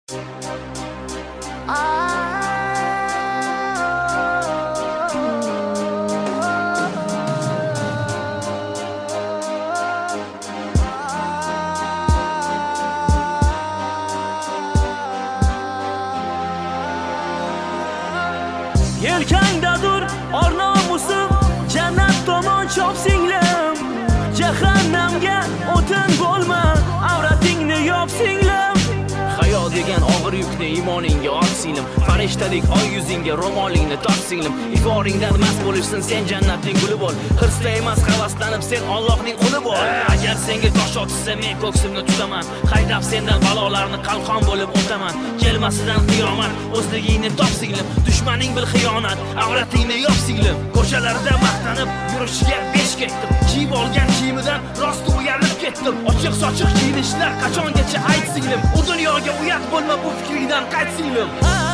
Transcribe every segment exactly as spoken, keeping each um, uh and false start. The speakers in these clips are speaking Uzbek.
Yelkangdadur or nomusim, jannat tomon chop singlim. Jahannamga o'tin bo'lma, avratingni yop singlim. Hayot degan og'ir yukni iymoningga ot singlim. Farishtadek oy yuzingga ro'molingni tort singlim. Iforingdan mast bo'lishsin, sen jannatning guli bo'l. Hirsda emas havaslanib sen Allohning quli bo'l. Agar senga tosh otsa men ko'ksimni tutaman. Haydab sendan balolarni qalqon bo'lib o'taman. Kelmasidan qiyomat, o'zligingni top singlim. Dushmaning bil xiyonat, avratingni yop singlim. Ko'chalarda maqtanib yurishga besh ketdim. Kiyib olgan kiyimidan rost uyalib ketdim. Ochiq sochiq kiyinishlar qachongacha ayt singlim. U dunyoga uyat bo'lma, bu fikringdan qayt singlim.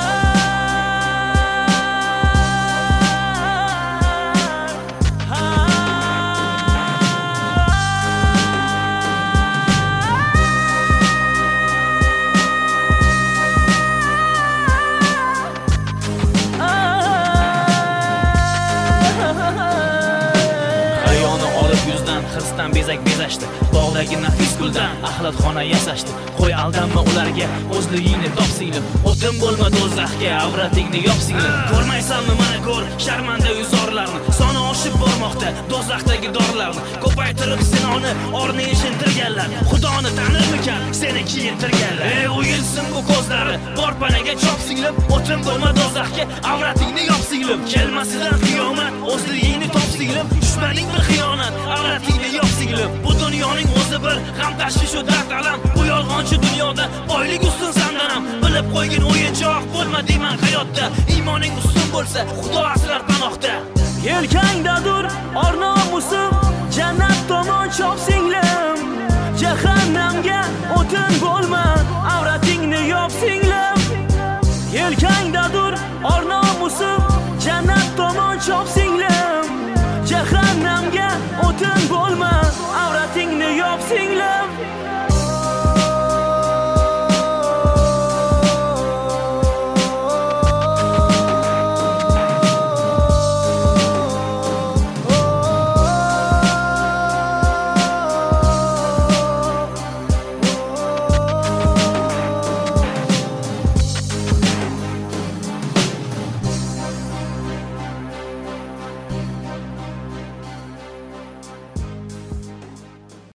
Hirsdan bezak bezashdi, bog'dagi nafis guldan axlatxona yasashdi. Qo'y aldanma ularga, o'zligingni top singlim. O'tin bo'lma do'zaxga, avratingni yop singlim. Ko'rmaysanmi mana ko'r sharmanda yuzorlarni, soni oshib bormoqda do'zaxdagi dorlarni. Ko'paytirib sinoni orni yeshintirganlar, Xudoni tanirmikan seni kiyintirganlar. Ey o'yilsin bu ko'zlari, bor panaga chop singlim. O'tin bo'lma do'zaxga, avratingni yop singlim. Kelmasidan qiyomat, o'zligingni top singlim. Dushmaning bir xiyonat, avratingni yop singlim. Bu dunyoning o'zi bir g'am tashvish va dard alam. Bu yolg'onchi dunyoda boylik ustun sandanam. Bilib qo'ygin o'yinchoq bo'lma deyman hayotda. Iymoning ustun bo'lsa, Xudo asrar panohda. Yelkang